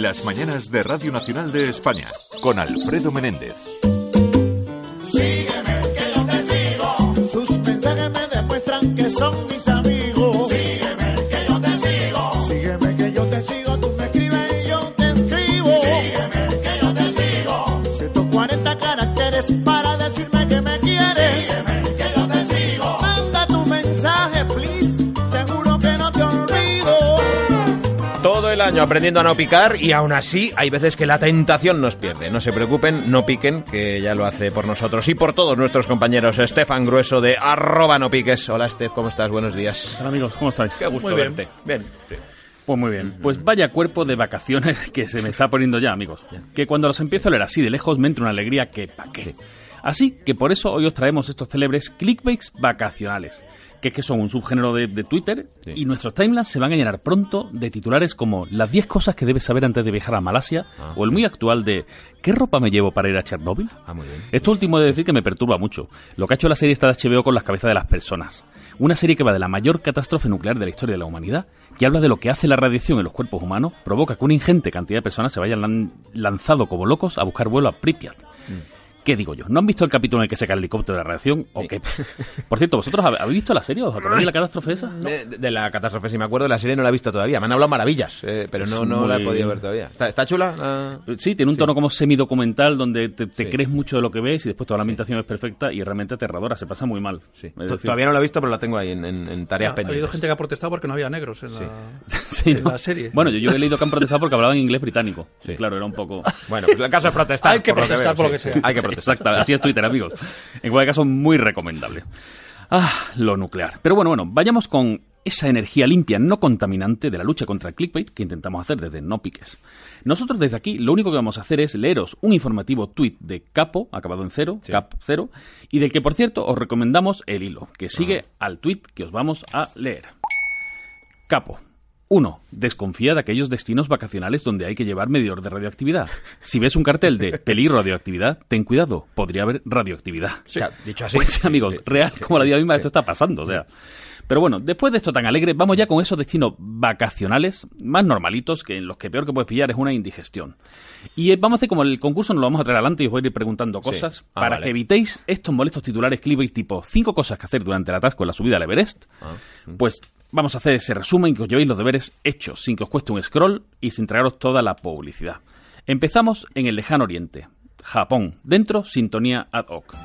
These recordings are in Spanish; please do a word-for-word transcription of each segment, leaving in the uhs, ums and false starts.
Las mañanas de Radio Nacional de España, con Alfredo Menéndez. Sígueme, que yo te sigo. Sus mensajes me demuestran que son mis amigos. Sígueme, que yo te sigo. Sígueme, que yo te sigo. Tú me escribes y yo te escribo. Sígueme, que yo te sigo. ciento cuarenta caracteres para decirme que me quieres. Sígueme, que yo te sigo. Manda tu mensaje, please. Seguro que no te olvido. Todo el año aprendiendo a no picar y aún así hay veces que la tentación nos pierde. No se preocupen, no piquen, que ya lo hace por nosotros y por todos nuestros compañeros. Estefan Grueso de arroba no piques. Hola, Estef, ¿cómo estás? Buenos días. Hola, amigos, ¿cómo estáis? Qué gusto muy bien. verte. Bien. Sí. Pues muy bien. Pues vaya cuerpo de vacaciones que se me está poniendo ya, amigos. Que cuando los empiezo a leer así de lejos me entra una alegría que pa' qué. Así que por eso hoy os traemos estos célebres clickbaits vacacionales, que es que son un subgénero de, de Twitter, sí. Y nuestros timelines se van a llenar pronto de titulares como las diez cosas que debes saber antes de viajar a Malasia, ah, o el muy actual de ¿qué ropa me llevo para ir a Chernóbil? Ah, muy bien. Esto último de decir que me perturba mucho. Lo que ha hecho la serie esta de H B O con las cabezas de las personas. Una serie que va de la mayor catástrofe nuclear de la historia de la humanidad, que habla de lo que hace la radiación en los cuerpos humanos, provoca que una ingente cantidad de personas se vayan lan- lanzado como locos a buscar vuelo a Pripyat. Mm. ¿Qué digo yo? ¿No han visto el capítulo en el que se cae el helicóptero de la radiación? ¿O qué? Por cierto, ¿vosotros habéis visto la serie? ¿Os acordáis de la catástrofe esa? No. De, de la catástrofe, sí me acuerdo. La serie no la he visto todavía. Me han hablado maravillas, eh, pero no, no muy... la he podido ver todavía. ¿Está, está chula? Ah... Sí, tiene un tono sí. como semidocumental donde te, te sí. crees mucho de lo que ves y después toda la ambientación sí. es perfecta y realmente aterradora. Se pasa muy mal. Sí. Decir... Todavía no la he visto, pero la tengo ahí en, en, en tareas ha, pendientes. Ha habido gente que ha protestado porque no había negros en, sí. la, sí, en ¿no? la serie. Bueno, yo, yo he leído que han protestado porque hablaban inglés británico. Sí. Claro, era un poco... Bueno, pues el caso es protestar. Hay que por protestar lo que por lo que sí, sea. Sí. Hay que protestar. Exacto, así es Twitter, amigos. En cualquier caso, muy recomendable. Ah, lo nuclear. Pero bueno, bueno, vayamos con esa energía limpia, no contaminante de la lucha contra el clickbait que intentamos hacer desde No Piques. Nosotros desde aquí lo único que vamos a hacer es leeros un informativo tweet de Capo, acabado en cero, sí. Cap cero, y del que, por cierto, os recomendamos el hilo, que sigue ah. al tweet que os vamos a leer. Capo. uno. Desconfía de aquellos destinos vacacionales donde hay que llevar medidor de radioactividad. Si ves un cartel de peligro radioactividad, ten cuidado, podría haber radioactividad. Sí, dicho así. Pues, amigos, real, sí, como sí, la vida misma, sí. esto está pasando, o sea... Pero bueno, después de esto tan alegre, vamos ya con esos destinos vacacionales más normalitos, que en los que peor que puedes pillar es una indigestión. Y eh, vamos a hacer como el concurso, nos lo vamos a traer adelante y os voy a ir preguntando cosas sí. ah, para vale. que evitéis estos molestos titulares clickbait tipo cinco cosas que hacer durante el atasco en la subida al Everest. Ah, mm. Pues vamos a hacer ese resumen, que os llevéis los deberes hechos, sin que os cueste un scroll y sin traeros toda la publicidad. Empezamos en el lejano oriente, Japón. Dentro, sintonía ad hoc.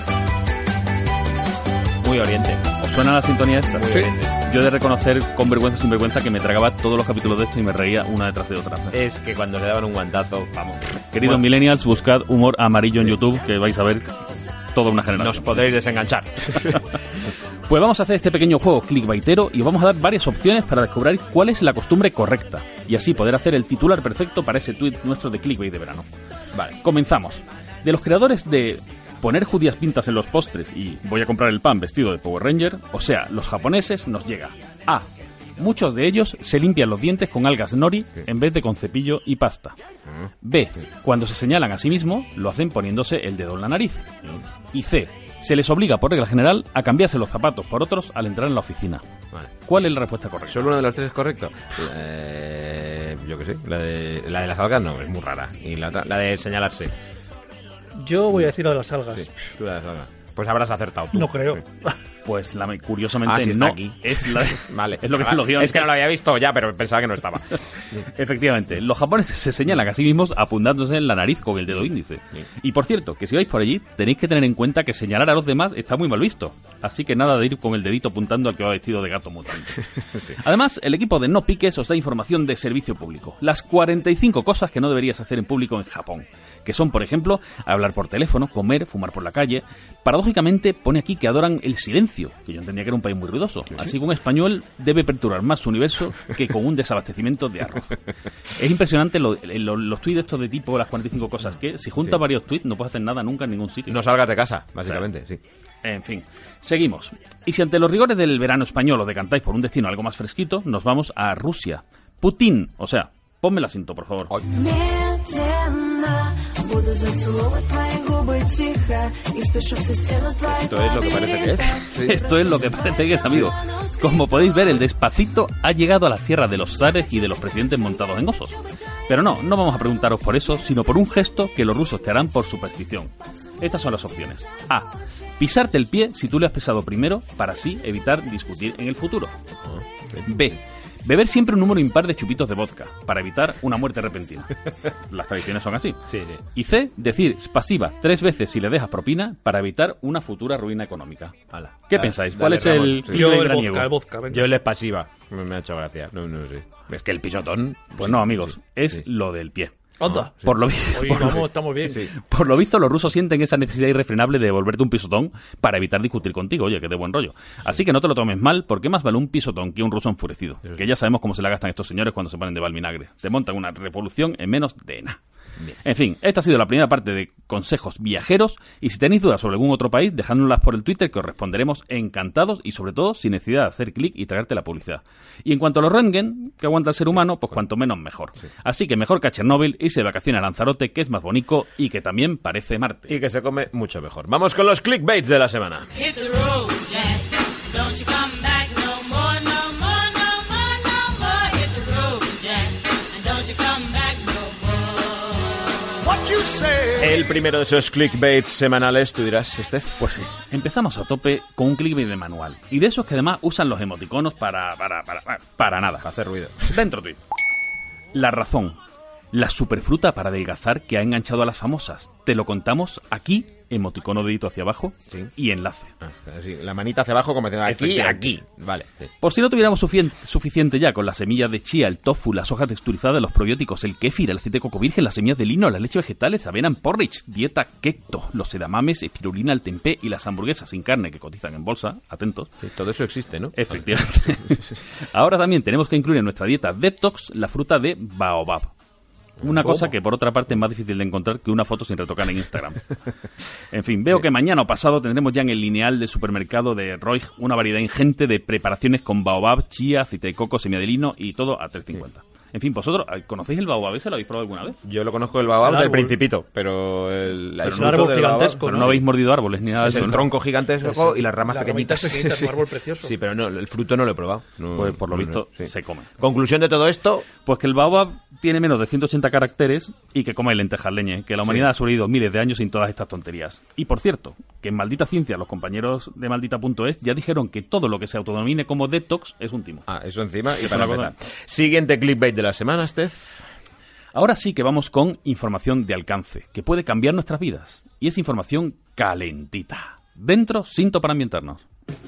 Muy oriente. ¿Os suena la sintonía esta? Sí. Yo he de reconocer con vergüenza sin vergüenza que me tragaba todos los capítulos de esto y me reía una detrás de otra. Es que cuando le daban un guantazo, vamos. Queridos bueno. millennials, buscad humor amarillo en YouTube, que vais a ver toda una generación. Nos podréis desenganchar. Pues vamos a hacer este pequeño juego clickbaitero y vamos a dar varias opciones para descubrir cuál es la costumbre correcta y así poder hacer el titular perfecto para ese tweet nuestro de clickbait de verano. Vale, comenzamos. De los creadores de poner judías pintas en los postres y voy a comprar el pan vestido de Power Ranger, o sea, los japoneses, nos llega A. Muchos de ellos se limpian los dientes con algas nori en vez de con cepillo y pasta. B. Cuando se señalan a sí mismos, lo hacen poniéndose el dedo en la nariz. Y C. Se les obliga por regla general a cambiarse los zapatos por otros al entrar en la oficina. Vale. ¿Cuál es la respuesta correcta? ¿Solo uno de los tres es correcto? Eh, yo qué sé. La de, la de las algas no, es muy rara. Y la, otra, la de señalarse. Yo voy a decir lo de las algas. Sí, tú la de las algas. Pues habrás acertado tú. No creo. Sí. Pues la, curiosamente ah, sí está no. Aquí. Es, la, vale. es lo que vale. los guiones. Es que no lo había visto ya, pero pensaba que no estaba. Efectivamente, los japoneses se señalan a sí mismos apuntándose en la nariz con el dedo índice. Sí. Y por cierto, que si vais por allí, tenéis que tener en cuenta que señalar a los demás está muy mal visto. Así que nada de ir con el dedito apuntando al que va vestido de gato mutante. Sí. Además, el equipo de No Piques os da información de servicio público. Las cuarenta y cinco cosas que no deberías hacer en público en Japón. Que son, por ejemplo, hablar por teléfono, comer, fumar por la calle. Paradójicamente, pone aquí que adoran el silencio, que yo entendía que era un país muy ruidoso. ¿Sí? Así que un español debe perturbar más su universo que con un desabastecimiento de arroz. Es impresionante lo, lo, los tweets estos de tipo las cuarenta y cinco cosas que, si juntas sí. varios tweets, no puedes hacer nada nunca en ningún sitio. No salgas de casa, básicamente, o sea, sí. En fin, seguimos. Y si ante los rigores del verano español os decantáis por un destino algo más fresquito, nos vamos a Rusia. Putin, o sea, ponme el asiento, por favor. Ay. Esto es lo que parece que es. Sí. Esto es lo que parece que es, amigo. Como podéis ver, el Despacito ha llegado a las tierras de los zares y de los presidentes montados en osos. Pero no, no vamos a preguntaros por eso, sino por un gesto que los rusos te harán por superstición. Estas son las opciones. A. Pisarte el pie si tú le has pisado primero, para así evitar discutir en el futuro. B. Beber siempre un número impar de chupitos de vodka, para evitar una muerte repentina. Las tradiciones son así. Sí, sí. Y C. Decir spasiba tres veces si le dejas propina, para evitar una futura ruina económica. Ala. ¿Qué Dale, pensáis? dale, ¿Cuál es Ramón, el sí. clic Yo de el graniego? vodka, el vodka, venga. Yo el es pasiva. Me, me ha hecho gracia. No, no sé. Es que el pisotón... Pues no, amigos, Sí, es sí. lo del pie. Anda. Por lo, vi- Oye, por, lo, vamos, estamos bien. por lo visto, los rusos sienten esa necesidad irrefrenable de devolverte un pisotón para evitar discutir contigo, oye, que de buen rollo. Así que no te lo tomes mal, porque más vale un pisotón que un ruso enfurecido. Que ya sabemos cómo se la gastan estos señores cuando se ponen de balvinagre. Te montan una revolución en menos de nada. En fin, esta ha sido la primera parte de consejos viajeros, y si tenéis dudas sobre algún otro país, dejádnoslas por el Twitter, que os responderemos encantados, y sobre todo sin necesidad de hacer clic y traerte la publicidad. Y en cuanto a los Röntgen, que aguanta el ser humano, pues cuanto menos mejor. Así que mejor que a Chernóbil, irse de vacaciones a Lanzarote, que es más bonito y que también parece Marte. Y que se come mucho mejor. Vamos con los clickbaits de la semana. Hit the road, Jack. Don't you come back no more, no more, no more, no more. Hit the road, Jack. And don't you come back no more. What you say? El primero de esos clickbaits semanales, tú dirás, Steph. Pues sí, empezamos a tope con un clickbait de manual. Y de esos que además usan los emoticonos para, para, para, para, para nada. Para hacer ruido. Dentro tweet. La razón. La superfruta para adelgazar que ha enganchado a las famosas. Te lo contamos aquí, emoticono dedito hacia abajo, Sí. y enlace. Ah, así, la manita hacia abajo como diciendo aquí, Efectivamente. aquí. Vale. Sí. Por si no tuviéramos sufien- suficiente ya con las semillas de chía, el tofu, las hojas texturizadas, los probióticos, el kéfir, el aceite de coco virgen, las semillas de lino, las leches vegetales, avena en porridge, dieta keto, los edamames, espirulina al tempeh y las hamburguesas sin carne que cotizan en bolsa, atentos. Sí, todo eso existe, ¿no? Efectivamente. Ahora también tenemos que incluir en nuestra dieta detox la fruta de baobab. Una ¿Cómo? cosa que por otra parte es más difícil de encontrar que una foto sin retocar en Instagram. En fin, veo que mañana o pasado tendremos ya en el lineal del supermercado de Roig una variedad ingente de preparaciones con baobab, chía, aceite de coco, semilla de lino y todo a tres cincuenta. En fin, vosotros, ¿conocéis el baobab? ¿Se lo habéis probado alguna vez? Yo lo conozco el baobab El del árbol. Principito, pero el, Pero el no un árbol del baobab- gigantesco, Pero no habéis mordido árboles ni nada de Es eso, el ¿no? tronco gigantesco Ese, y las ramas las pequeñitas. ramitas pequeñitas, un árbol precioso. Sí, pero no, el fruto no lo he probado. No, Pues por lo no, visto sí. se come. Conclusión de todo esto, Pues que el baobab tiene menos de ciento ochenta caracteres y que come lentejas leñe, que la humanidad ha sobrevivido miles de años sin todas estas tonterías. Y por cierto, que en Maldita Ciencia los compañeros de maldita punto es ya dijeron que todo lo que se autodenomine como detox es un timo. ah, eso encima y Es para una cosa- empezar. Siguiente clickbait de la semana, Steph. Ahora sí que vamos con información de alcance, que puede cambiar nuestras vidas. Y es información calentita. Dentro, cinto para ambientarnos.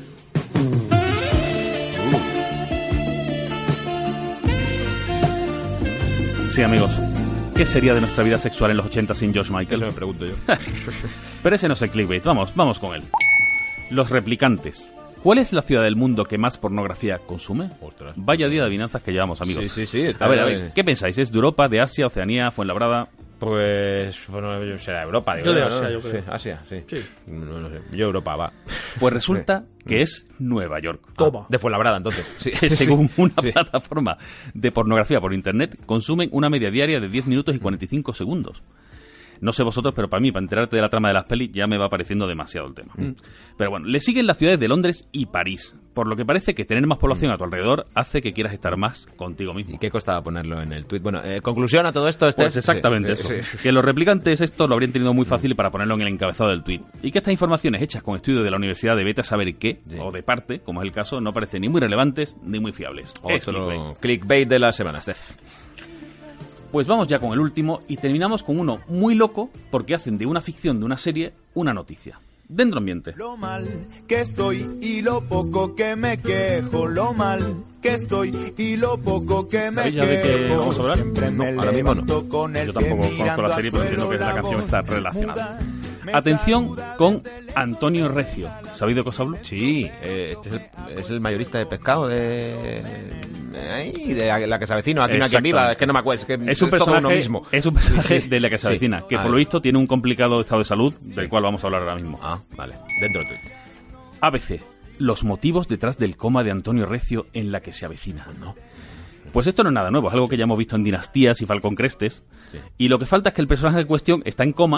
Sí, amigos. ¿Qué sería de nuestra vida sexual en los ochenta sin George Michael? Eso me pregunto yo. Pero ese no es el clickbait. Vamos, vamos con él. Los replicantes. ¿Cuál es la ciudad del mundo que más pornografía consume? Ostras. Vaya día de adivinanzas que llevamos, amigos. Sí, sí, sí, está A ver, a bien. ver, ¿qué pensáis? ¿Es de Europa, de Asia, Oceanía, Fuenlabrada? Pues, bueno, yo- será Europa, digo. Yo de ¿no? Asia, yo creo. Sí, Asia, sí. Sí. No, no sé. Yo Europa, va. Pues resulta que es Nueva York. Toma. De Fuenlabrada, entonces. Sí. Que según una Sí. plataforma de pornografía por internet, consumen una media diaria de diez minutos y cuarenta y cinco segundos. No sé vosotros, pero para mí, para enterarte de la trama de las pelis, ya me va pareciendo demasiado el tema. Pero bueno, le siguen las ciudades de Londres y París, por lo que parece que tener más población a tu alrededor hace que quieras estar más contigo mismo. ¿Y qué costaba ponerlo en el tuit? Bueno, eh, conclusión a todo esto, Steph. Pues exactamente Sí, eso. sí, sí. Que los replicantes esto lo habrían tenido muy fácil para ponerlo en el encabezado del tuit. Y que estas informaciones hechas con estudios de la Universidad de Vete a saber qué, Sí. o de parte, como es el caso, no parecen ni muy relevantes ni muy fiables. Es clickbait. Otro clickbait de la semana, Steph. Pues vamos ya con el último y terminamos con uno muy loco porque hacen de una ficción de una serie una noticia. Dentro ambiente. Lo mal que estoy y lo poco que me quejo, lo mal que estoy y lo poco que me ¿Sabéis ya de qué quejo. vamos a hablar? Siempre No, me ahora mismo no. levanto con el Yo tampoco pie conozco mirando la al serie, pero entiendo que suelo, la canción voz está relacionada. muda. Me Atención saluda con desde el- Antonio Recio. ¿Sabéis de qué os hablo? Sí, eh, este es el, es el mayorista de pescado de... Ay, de la que se avecina, aquí no hay quien viva, es que no me acuerdo, es que Es un todo uno personaje, mismo. es un personaje Sí, sí. de la que se Sí. avecina, que Ah, por lo visto tiene un complicado estado de salud, del cual vamos a hablar ahora mismo. Ah, vale, dentro del tuit. A B C. Los motivos detrás del coma de Antonio Recio en la que se avecina. ¿No? Pues esto no es nada nuevo, es algo que ya hemos visto en Dinastías y Falcon Crestes. Y lo que falta es que el personaje en cuestión está en coma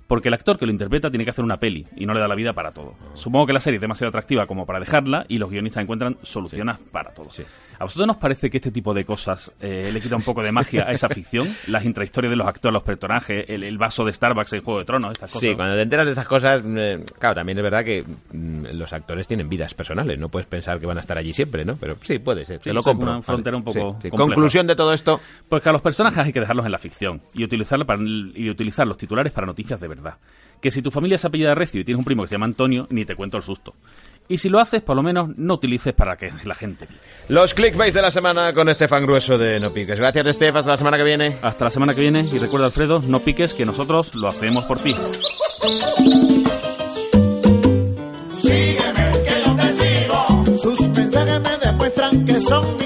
porque el actor que lo interpreta tiene que hacer una peli y no le da la vida para todo. Supongo que la serie es demasiado atractiva como para dejarla y los guionistas encuentran soluciones para todo. Sí. ¿A vosotros nos parece que este tipo de cosas eh, le quita un poco de magia a esa ficción? Las intrahistorias de los actores, los personajes, el, el vaso de Starbucks en Juego de Tronos, estas cosas. Sí, cuando te enteras de estas cosas, eh, claro, también es verdad que mm, los actores tienen vidas personales, no puedes pensar que van a estar allí siempre, ¿no? Pero sí, puede ser, Sí, te lo es compro. una frontera un poco Sí, sí. compleja. Conclusión de todo esto. Pues que a los personajes hay que dejarlos en la ficción y utilizarlo para, y utilizar los titulares para noticias de verdad. Que si tu familia se apellida Recio y tienes un primo que se llama Antonio, ni te cuento el susto. Y si lo haces, por lo menos no utilices para que la gente pide. Los clickbaits de la semana con Estefan Grueso de No Piques. Gracias, Estef, hasta la semana que viene. Hasta la semana que viene y recuerda, Alfredo, no piques, que nosotros lo hacemos por ti. Sígueme que yo te sigo. Sus mensajes me demuestran que son mis